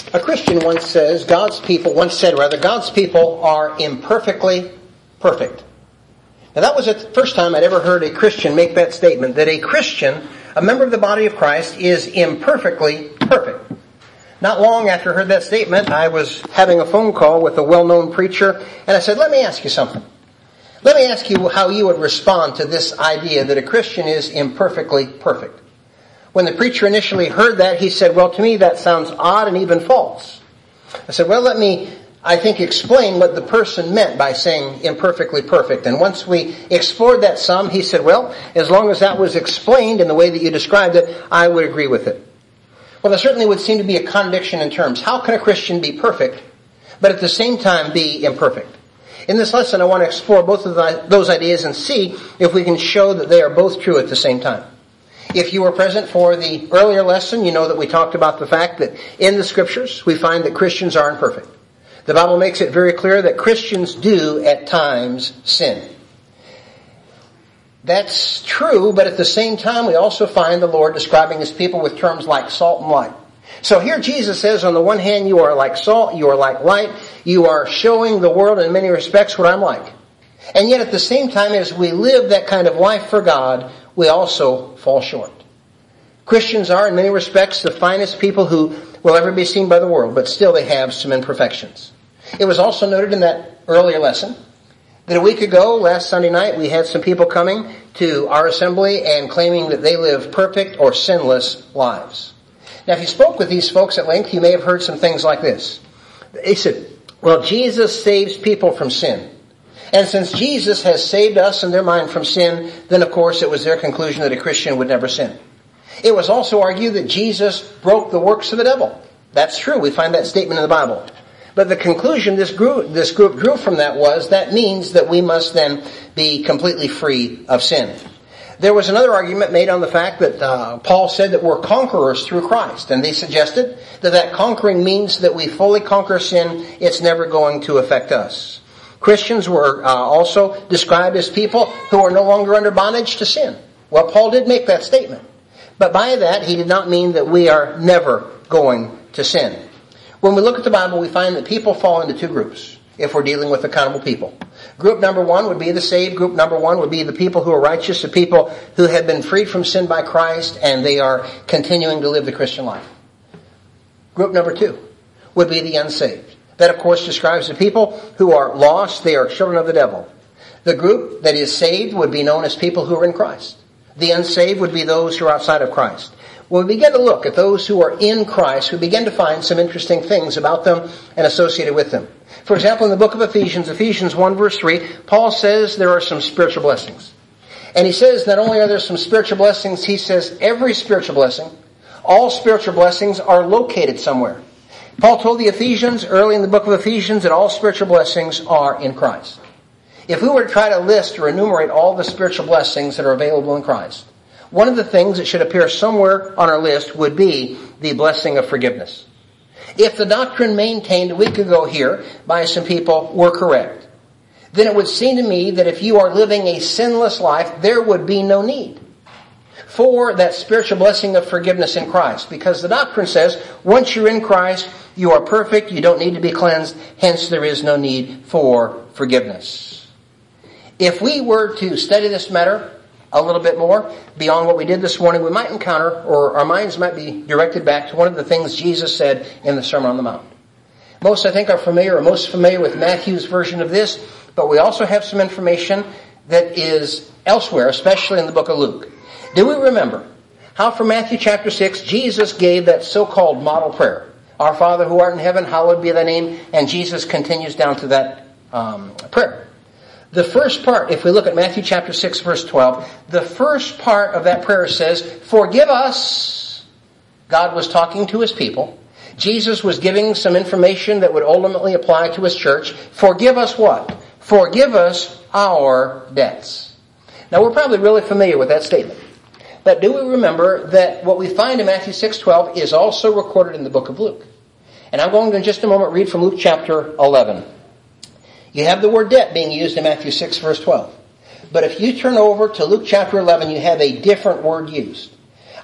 A Christian once said, God's people are imperfectly perfect. Now that was the first time I'd ever heard a Christian make that statement, that a Christian, a member of the body of Christ, is imperfectly perfect. Not long after I heard that statement, I was having a phone call with a well-known preacher, and I said, let me ask you something. Let me ask you how you would respond to this idea that a Christian is imperfectly perfect. When the preacher initially heard that, he said, well, to me that sounds odd and even false. I said, well, let me, I think, explain what the person meant by saying imperfectly perfect. And once we explored that some, he said, well, as long as that was explained in the way that you described it, I would agree with it. Well, there certainly would seem to be a contradiction in terms. How can a Christian be perfect, but at the same time be imperfect? In this lesson, I want to explore both of those ideas and see if we can show that they are both true at the same time. If you were present for the earlier lesson, you know that we talked about the fact that in the Scriptures, we find that Christians are imperfect. The Bible makes it very clear that Christians do at times sin. That's true, but at the same time, we also find the Lord describing His people with terms like salt and light. So here Jesus says, on the one hand, you are like salt, you are like light, you are showing the world in many respects what I'm like. And yet at the same time, as we live that kind of life for God, we also fall short. Christians are, in many respects, the finest people who will ever be seen by the world, but still they have some imperfections. It was also noted in that earlier lesson that a week ago, last Sunday night, we had some people coming to our assembly and claiming that they live perfect or sinless lives. Now, if you spoke with these folks at length, you may have heard some things like this. They said, well, Jesus saves people from sin. And since Jesus has saved us in their mind from sin, then of course it was their conclusion that a Christian would never sin. It was also argued that Jesus broke the works of the devil. That's true. We find that statement in the Bible. But the conclusion this group drew from that was, that means that we must then be completely free of sin. There was another argument made on the fact that Paul said that we're conquerors through Christ. And they suggested that conquering means that we fully conquer sin. It's never going to affect us. Christians were also described as people who are no longer under bondage to sin. Well, Paul did make that statement. But by that, he did not mean that we are never going to sin. When we look at the Bible, we find that people fall into two groups if we're dealing with accountable people. Group number one would be the saved. Group number one would be the people who are righteous, the people who have been freed from sin by Christ, and they are continuing to live the Christian life. Group number two would be the unsaved. That, of course, describes the people who are lost. They are children of the devil. The group that is saved would be known as people who are in Christ. The unsaved would be those who are outside of Christ. When we begin to look at those who are in Christ, we begin to find some interesting things about them and associated with them. For example, in the book of Ephesians 1 verse 3, Paul says there are some spiritual blessings. And he says not only are there some spiritual blessings, he says every spiritual blessing, all spiritual blessings are located somewhere. Paul told the Ephesians early in the book of Ephesians that all spiritual blessings are in Christ. If we were to try to list or enumerate all the spiritual blessings that are available in Christ, one of the things that should appear somewhere on our list would be the blessing of forgiveness. If the doctrine maintained a week ago here by some people were correct, then it would seem to me that if you are living a sinless life, there would be no need for that spiritual blessing of forgiveness in Christ. Because the doctrine says, once you're in Christ, you are perfect, you don't need to be cleansed, hence there is no need for forgiveness. If we were to study this matter a little bit more, beyond what we did this morning, we might encounter, or our minds might be directed back to one of the things Jesus said in the Sermon on the Mount. Most, I think, are most familiar with Matthew's version of this, but we also have some information that is elsewhere, especially in the book of Luke. Do we remember how from Matthew chapter 6, Jesus gave that so-called model prayer? Our Father who art in heaven, hallowed be thy name. And Jesus continues down to that prayer. The first part, if we look at Matthew chapter 6, verse 12, the first part of that prayer says, forgive us. God was talking to His people. Jesus was giving some information that would ultimately apply to His church. Forgive us what? Forgive us our debts. Now, we're probably really familiar with that statement. But do we remember that what we find in Matthew 6:12 is also recorded in the book of Luke? And I'm going to in just a moment read from Luke chapter 11. You have the word debt being used in Matthew 6 verse 12. But if you turn over to Luke chapter 11, you have a different word used.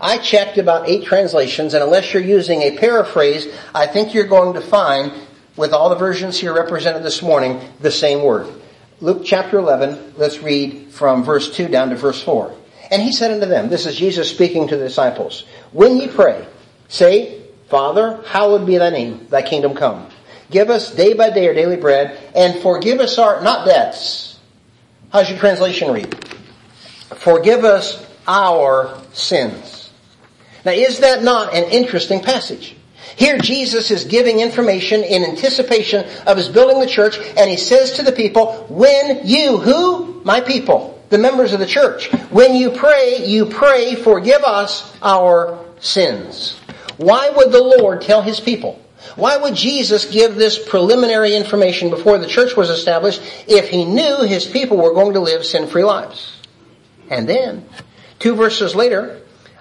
I checked about 8 translations, and unless you're using a paraphrase, I think you're going to find, with all the versions here represented this morning, the same word. Luke chapter 11, let's read from verse 2 down to verse 4. And he said unto them, this is Jesus speaking to the disciples, when ye pray, say, Father, hallowed be thy name, thy kingdom come. Give us day by day our daily bread, and forgive us our, not debts. How's your translation read? Forgive us our sins. Now, is that not an interesting passage? Here Jesus is giving information in anticipation of his building the church, and he says to the people, when you, who? My people, the members of the church. When you pray, forgive us our sins. Why would the Lord tell his people? Why would Jesus give this preliminary information before the church was established if he knew his people were going to live sin-free lives? And then, 2 verses later,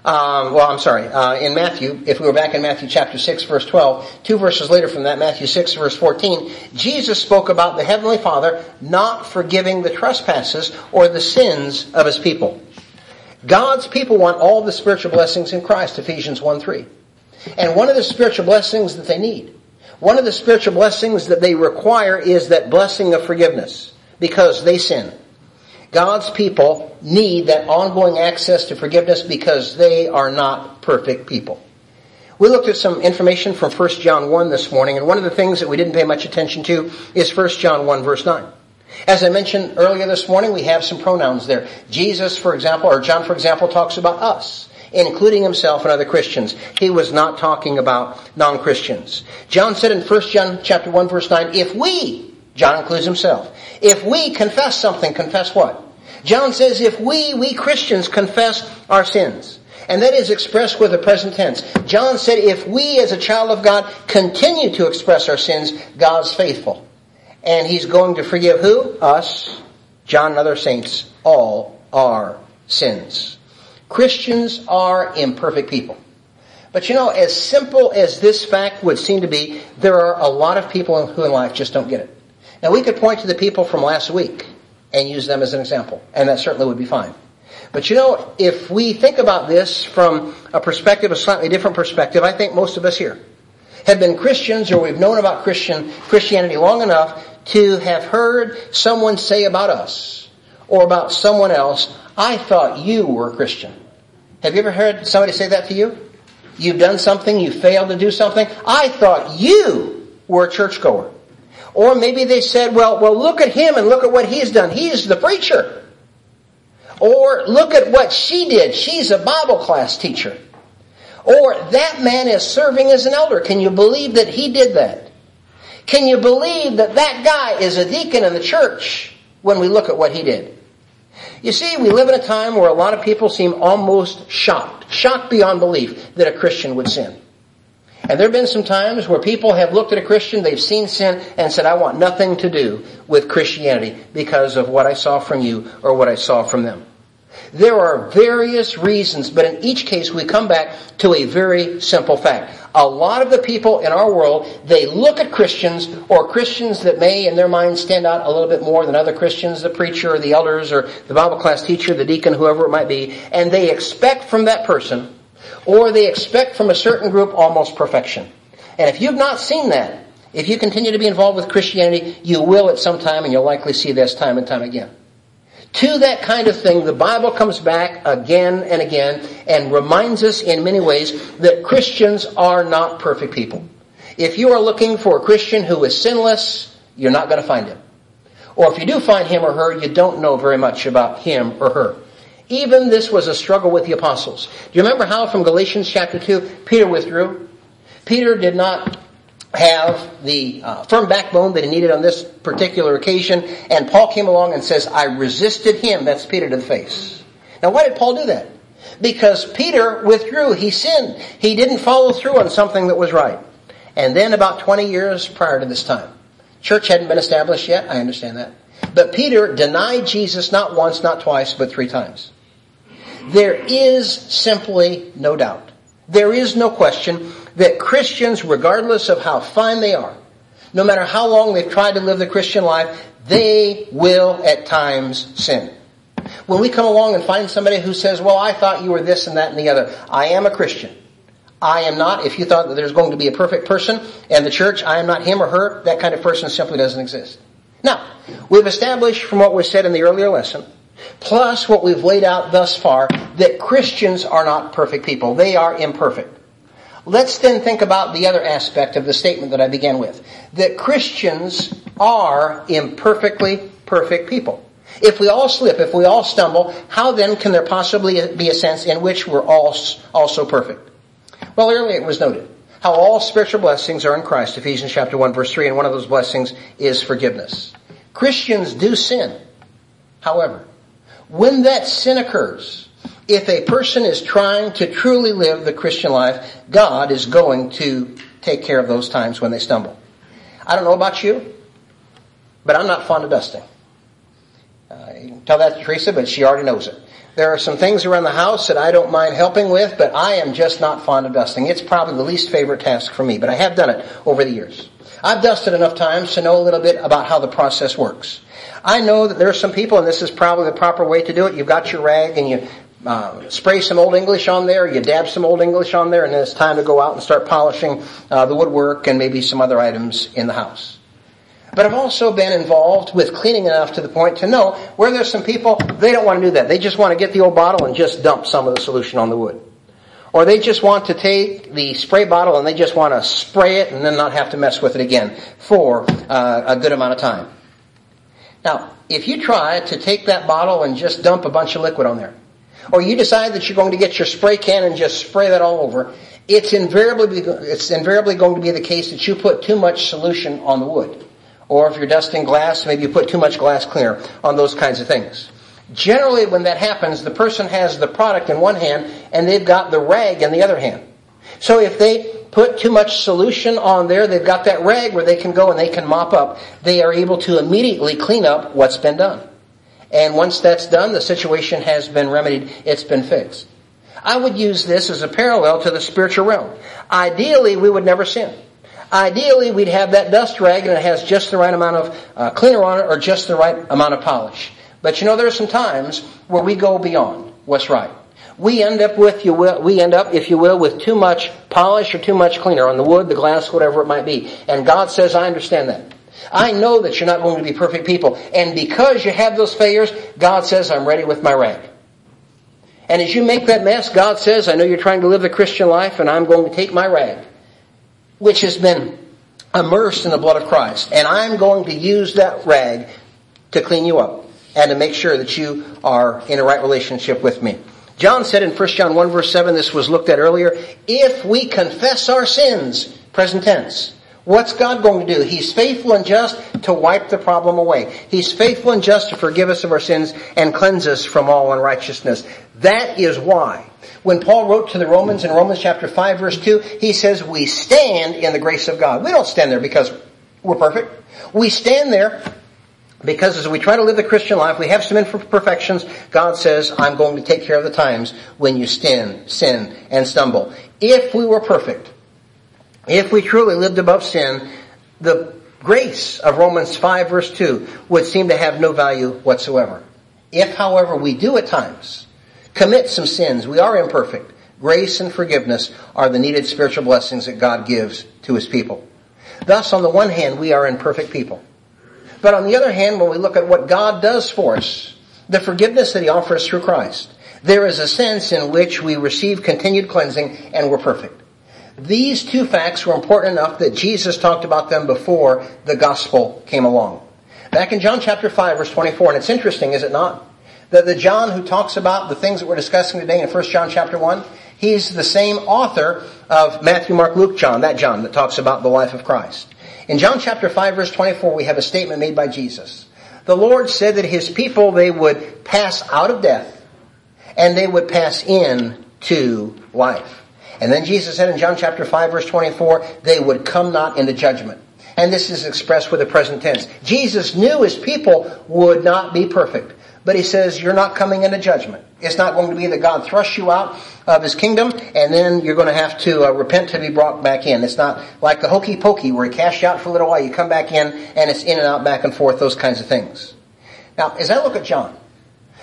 in Matthew, if we were back in Matthew chapter 6, verse 12, 2 verses later from that, Matthew 6, verse 14, Jesus spoke about the Heavenly Father not forgiving the trespasses or the sins of his people. God's people want all the spiritual blessings in Christ, Ephesians 1:3. And one of the spiritual blessings that they need, one of the spiritual blessings that they require is that blessing of forgiveness, because they sin. God's people need that ongoing access to forgiveness because they are not perfect people. We looked at some information from 1 John 1 this morning, and one of the things that we didn't pay much attention to is 1 John 1 verse 9. As I mentioned earlier this morning, we have some pronouns there. Jesus, for example, or John, for example, talks about us, including himself and other Christians. He was not talking about non-Christians. John said in 1 John chapter 1 verse 9, if we, John includes himself, if we confess something, confess what? John says if we Christians confess our sins. And that is expressed with the present tense. John said if we as a child of God continue to express our sins, God's faithful. And he's going to forgive who? Us, John and other saints, all our sins. Christians are imperfect people. But as simple as this fact would seem to be, there are a lot of people who in life just don't get it. Now we could point to the people from last week and use them as an example, and that certainly would be fine. But if we think about this from a perspective, a slightly different perspective, I think most of us here have been Christians, or we've known about Christianity long enough to have heard someone say about us, or about someone else, I thought you were a Christian. Have you ever heard somebody say that to you? You've done something, you failed to do something. I thought you were a churchgoer. Or maybe they said, well, look at him and look at what he's done. He's the preacher. Or look at what she did. She's a Bible class teacher. Or that man is serving as an elder. Can you believe that he did that? Can you believe that that guy is a deacon in the church when we look at what he did? You see, we live in a time where a lot of people seem almost shocked beyond belief that a Christian would sin. And there have been some times where people have looked at a Christian, they've seen sin, and said, I want nothing to do with Christianity because of what I saw from you or what I saw from them. There are various reasons, but in each case we come back to a very simple fact. A lot of the people in our world, they look at Christians, or Christians that may in their minds stand out a little bit more than other Christians, the preacher or the elders or the Bible class teacher, the deacon, whoever it might be, and they expect from that person, or they expect from a certain group, almost perfection. And if you've not seen that, if you continue to be involved with Christianity, you will at some time, and you'll likely see this time and time again. To that kind of thing, the Bible comes back again and again and reminds us in many ways that Christians are not perfect people. If you are looking for a Christian who is sinless, you're not going to find him. Or if you do find him or her, you don't know very much about him or her. Even this was a struggle with the apostles. Do you remember how from Galatians chapter 2, Peter withdrew? Peter did not have the firm backbone that he needed on this particular occasion, and Paul came along and says, I resisted him. That's Peter to the face. Now why did Paul do that? Because Peter withdrew. He sinned. He didn't follow through on something that was right. And then about 20 years prior to this time, church hadn't been established yet. I understand that. But Peter denied Jesus not once, not twice, but 3 times. There is simply no doubt. There is no question that Christians, regardless of how fine they are, no matter how long they've tried to live the Christian life, they will at times sin. When we come along and find somebody who says, well, I thought you were this and that and the other. I am a Christian. I am not. If you thought that there's going to be a perfect person in the church, I am not him or her. That kind of person simply doesn't exist. Now, we've established from what was said in the earlier lesson, plus what we've laid out thus far, that Christians are not perfect people. They are imperfect. Let's then think about the other aspect of the statement that I began with, that Christians are imperfectly perfect people. If we all slip, if we all stumble, how then can there possibly be a sense in which we're all also perfect? Well, earlier it was noted how all spiritual blessings are in Christ, Ephesians chapter 1, verse 3, and one of those blessings is forgiveness. Christians do sin. However, when that sin occurs, if a person is trying to truly live the Christian life, God is going to take care of those times when they stumble. I don't know about you, but I'm not fond of dusting. You can tell that to Teresa, but she already knows it. There are some things around the house that I don't mind helping with, but I am just not fond of dusting. It's probably the least favorite task for me, but I have done it over the years. I've dusted enough times to know a little bit about how the process works. I know that there are some people, and this is probably the proper way to do it. You've got your rag and you spray some Old English on there, you dab some Old English on there, and then it's time to go out and start polishing the woodwork and maybe some other items in the house. But I've also been involved with cleaning enough to the point to know where there's some people, they don't want to do that. They just want to get the old bottle and just dump some of the solution on the wood. Or they just want to take the spray bottle and they just want to spray it and then not have to mess with it again for a good amount of time. Now, if you try to take that bottle and just dump a bunch of liquid on there, or you decide that you're going to get your spray can and just spray that all over, it's invariably going to be the case that you put too much solution on the wood. Or if you're dusting glass, maybe you put too much glass cleaner on those kinds of things. Generally, when that happens, the person has the product in one hand and they've got the rag in the other hand. So if they put too much solution on there, they've got that rag where they can go and they can mop up. They are able to immediately clean up what's been done. And once that's done, the situation has been remedied. It's been fixed. I would use this as a parallel to the spiritual realm. Ideally, we would never sin. Ideally, we'd have that dust rag and it has just the right amount of cleaner on it or just the right amount of polish. But you know, there are some times where we go beyond what's right. We end up, if you will, with too much polish or too much cleaner on the wood, the glass, whatever it might be. And God says, I understand that. I know that you're not going to be perfect people. And because you have those failures, God says, I'm ready with my rag. And as you make that mess, God says, I know you're trying to live the Christian life and I'm going to take my rag, which has been immersed in the blood of Christ. And I'm going to use that rag to clean you up and to make sure that you are in a right relationship with me. John said in 1 John 1 verse 7, this was looked at earlier, if we confess our sins, present tense, what's God going to do? He's faithful and just to wipe the problem away. He's faithful and just to forgive us of our sins and cleanse us from all unrighteousness. That is why when Paul wrote to the Romans in Romans chapter 5 verse 2, he says we stand in the grace of God. We don't stand there because we're perfect. We stand there because as we try to live the Christian life, we have some imperfections. God says, I'm going to take care of the times when you sin, and stumble. If we were perfect, if we truly lived above sin, the grace of Romans 5 verse 2 would seem to have no value whatsoever. If, however, we do at times commit some sins, we are imperfect, grace and forgiveness are the needed spiritual blessings that God gives to His people. Thus, on the one hand, we are imperfect people. But on the other hand, when we look at what God does for us, the forgiveness that He offers through Christ, there is a sense in which we receive continued cleansing and we're perfect. These two facts were important enough that Jesus talked about them before the gospel came along. Back in John chapter 5 verse 24, and it's interesting, is it not? That the John who talks about the things that we're discussing today in 1 John chapter 1, he's the same author of Matthew, Mark, Luke, John, that John that talks about the life of Christ. In John chapter 5 verse 24, we have a statement made by Jesus. The Lord said that His people, they would pass out of death and they would pass into life. And then Jesus said in John chapter 5 verse 24, they would come not into judgment. And this is expressed with the present tense. Jesus knew His people would not be perfect. But He says, you're not coming into judgment. It's not going to be that God thrusts you out of His kingdom and then you're going to have to repent to be brought back in. It's not like the hokey pokey where He casts you out for a little while, you come back in and it's in and out, back and forth, those kinds of things. Now, as I look at John,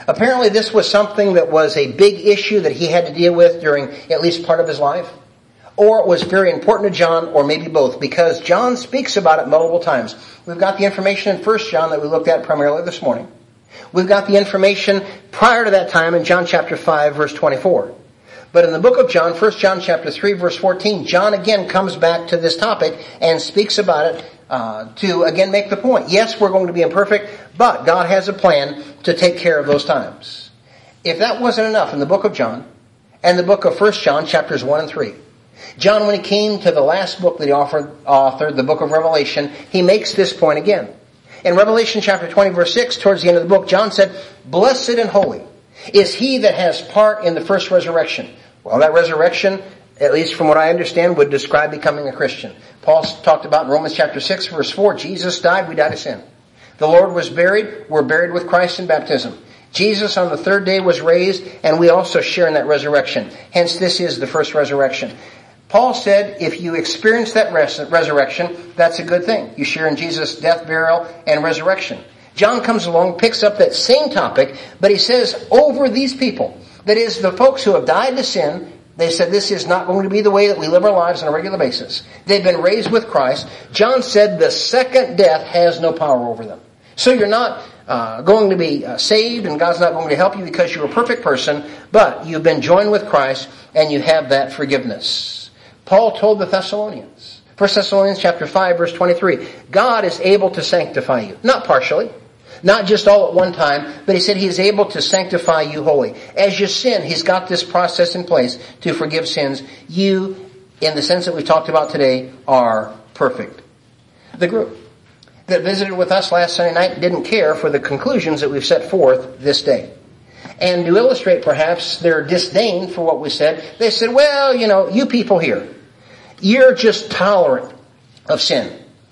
Apparently this was something that was a big issue that he had to deal with during at least part of his life. Or it was very important to John, or maybe both, because John speaks about it multiple times. We've got the information in 1 John that we looked at primarily this morning. We've got the information prior to that time in John chapter 5, verse 24. But in the book of John, 1 John chapter 3, verse 14, John again comes back to this topic and speaks about it to again make the point. Yes, we're going to be imperfect, but God has a plan to take care of those times. If that wasn't enough in the book of John and the book of 1 John chapters 1 and 3, John, when he came to the last book that he authored, the book of Revelation, he makes this point again. In Revelation chapter 20, verse 6, towards the end of the book, John said, "Blessed and holy is he that has part in the first resurrection." Well, that resurrection, at least from what I understand, would describe becoming a Christian. Paul talked about in Romans chapter 6, verse 4, Jesus died, we died of sin. The Lord was buried, we're buried with Christ in baptism. Jesus on the third day was raised, and we also share in that resurrection. Hence, this is the first resurrection. Paul said, if you experience that resurrection, that's a good thing. You share in Jesus' death, burial, and resurrection. John comes along, picks up that same topic, but he says, over these people, that is, the folks who have died to sin, they said this is not going to be the way that we live our lives on a regular basis. They've been raised with Christ. John said the second death has no power over them. So you're not going to be saved, and God's not going to help you because you're a perfect person, but you've been joined with Christ, and you have that forgiveness. Paul told the Thessalonians, 1 Thessalonians chapter 5, verse 23, God is able to sanctify you. Not partially, not just all at one time, but he said he is able to sanctify you wholly. As you sin, he's got this process in place to forgive sins. You, in the sense that we talked about today, are perfect. The group that visited with us last Sunday night didn't care for the conclusions that we've set forth this day. And to illustrate perhaps their disdain for what we said, they said, well, you people here, you're just tolerant of sin.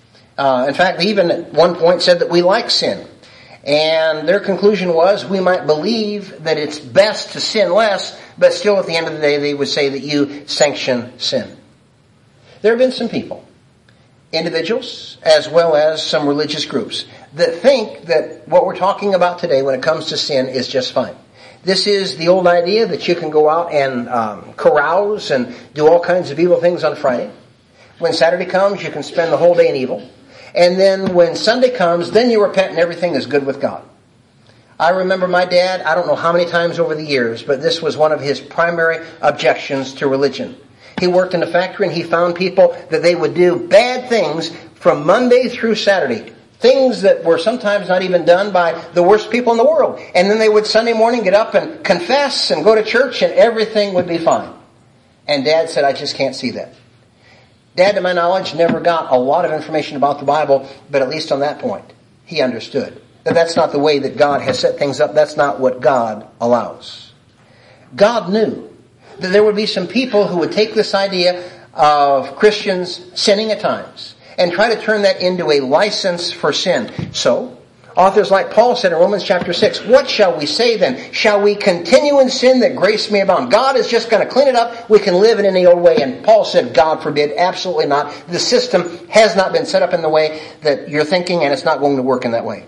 In fact, they even at one point said that we like sin. And their conclusion was we might believe that it's best to sin less, but still at the end of the day they would say that you sanction sin. There have been some people, individuals as well as some religious groups, that think that what we're talking about today when it comes to sin is just fine. This is the old idea that you can go out and carouse and do all kinds of evil things on Friday. When Saturday comes, you can spend the whole day in evil. And then when Sunday comes, then you repent and everything is good with God. I remember my dad, I don't know how many times over the years, but this was one of his primary objections to religion. He worked in a factory and he found people that they would do bad things from Monday through Saturday. Things that were sometimes not even done by the worst people in the world. And then they would Sunday morning get up and confess and go to church and everything would be fine. And Dad said, I just can't see that. Dad, to my knowledge, never got a lot of information about the Bible, but at least on that point, he understood that that's not the way that God has set things up. That's not what God allows. God knew that there would be some people who would take this idea of Christians sinning at times and try to turn that into a license for sin. So, authors like Paul said in Romans chapter 6, what shall we say then? Shall we continue in sin that grace may abound? God is just going to clean it up. We can live in any old way. And Paul said, God forbid, absolutely not. The system has not been set up in the way that you're thinking, and it's not going to work in that way.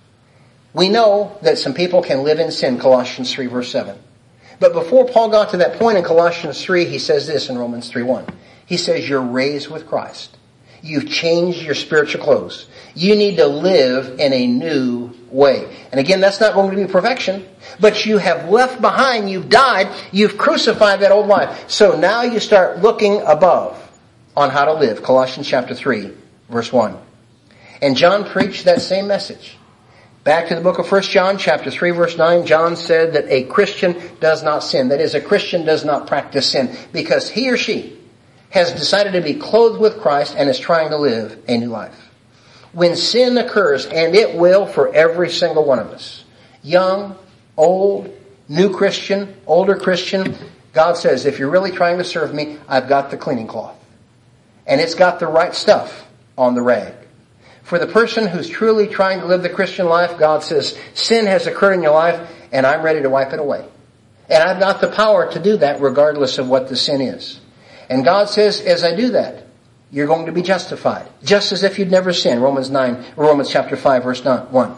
We know that some people can live in sin, Colossians 3 verse 7. But before Paul got to that point in Colossians 3, he says this in Romans 3:1. He says, you're raised with Christ. You've changed your spiritual clothes. You need to live in a new way. And again, that's not going to be perfection, but you have left behind, you've died, you've crucified that old life. So now you start looking above on how to live. Colossians chapter 3, verse 1. And John preached that same message. Back to the book of 1 John chapter 3, verse 9, John said that a Christian does not sin. That is, a Christian does not practice sin because he or she has decided to be clothed with Christ and is trying to live a new life. When sin occurs, and it will for every single one of us, young, old, new Christian, older Christian, God says, if you're really trying to serve me, I've got the cleaning cloth. And it's got the right stuff on the rag. For the person who's truly trying to live the Christian life, God says, sin has occurred in your life, and I'm ready to wipe it away. And I've got the power to do that regardless of what the sin is. And God says, as I do that, you're going to be justified. Just as if you'd never sinned. Romans chapter 5, verse 1.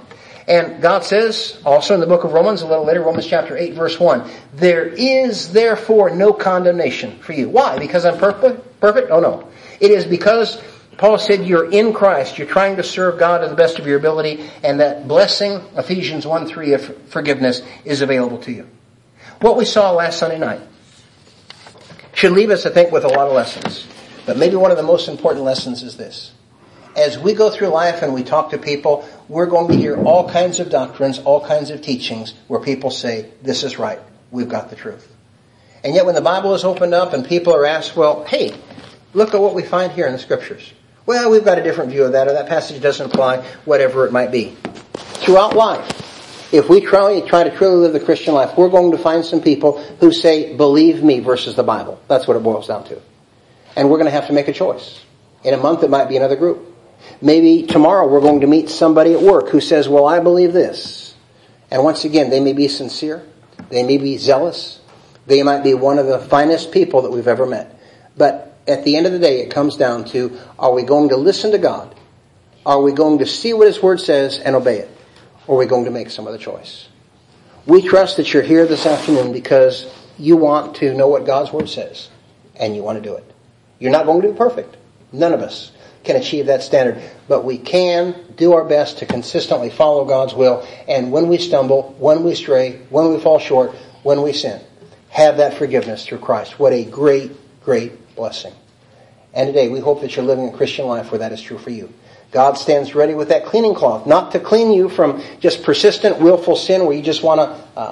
And God says, also in the book of Romans, a little later, Romans chapter 8, verse 1, there is therefore no condemnation for you. Why? Because I'm perfect? Oh no. It is because Paul said you're in Christ. You're trying to serve God to the best of your ability, and that blessing, Ephesians 1:3 of forgiveness, is available to you. What we saw last Sunday night should leave us, I think, with a lot of lessons. But maybe one of the most important lessons is this. As we go through life and we talk to people, we're going to hear all kinds of doctrines, all kinds of teachings where people say, this is right, we've got the truth. And yet when the Bible is opened up and people are asked, well, hey, look at what we find here in the Scriptures. Well, we've got a different view of that, or that passage doesn't apply, whatever it might be. Throughout life, if we try to truly live the Christian life, we're going to find some people who say, believe me versus the Bible. That's what it boils down to. And we're going to have to make a choice. In a month, it might be another group. Maybe tomorrow we're going to meet somebody at work who says, well, I believe this. And once again, they may be sincere. They may be zealous. They might be one of the finest people that we've ever met. But at the end of the day, it comes down to, are we going to listen to God? Are we going to see what His Word says and obey it? Or are we going to make some other choice? We trust that you're here this afternoon because you want to know what God's Word says. And you want to do it. You're not going to be perfect. None of us can achieve that standard. But we can do our best to consistently follow God's will. And when we stumble, when we stray, when we fall short, when we sin, have that forgiveness through Christ. What a great, great blessing. And today we hope that you're living a Christian life where that is true for you. God stands ready with that cleaning cloth, not to clean you from just persistent, willful sin where you just want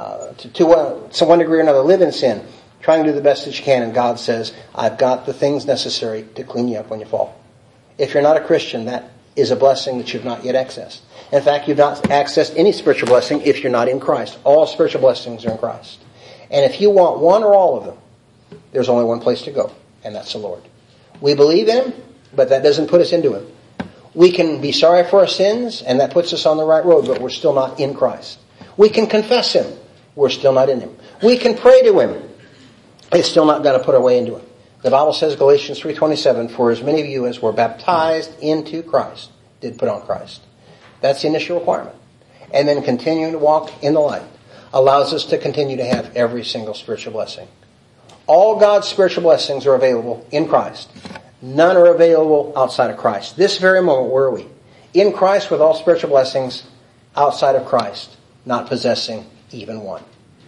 to one degree or another, live in sin, trying to do the best that you can. And God says, I've got the things necessary to clean you up when you fall. If you're not a Christian, that is a blessing that you've not yet accessed. In fact, you've not accessed any spiritual blessing if you're not in Christ. All spiritual blessings are in Christ. And if you want one or all of them, there's only one place to go, and that's the Lord. We believe in Him, but that doesn't put us into Him. We can be sorry for our sins, and that puts us on the right road, but we're still not in Christ. We can confess Him. We're still not in Him. We can pray to Him. It's still not going to put our way into Him. The Bible says, Galatians 3:27, for as many of you as were baptized into Christ did put on Christ. That's the initial requirement. And then continuing to walk in the light allows us to continue to have every single spiritual blessing. All God's spiritual blessings are available in Christ. None are available outside of Christ. This very moment, where are we? In Christ with all spiritual blessings, outside of Christ, not possessing even one.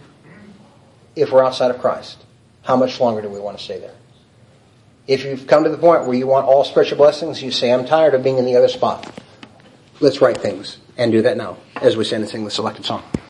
If we're outside of Christ, how much longer do we want to stay there? If you've come to the point where you want all spiritual blessings, you say, I'm tired of being in the other spot. Let's right things and do that now as we stand and sing the selected song.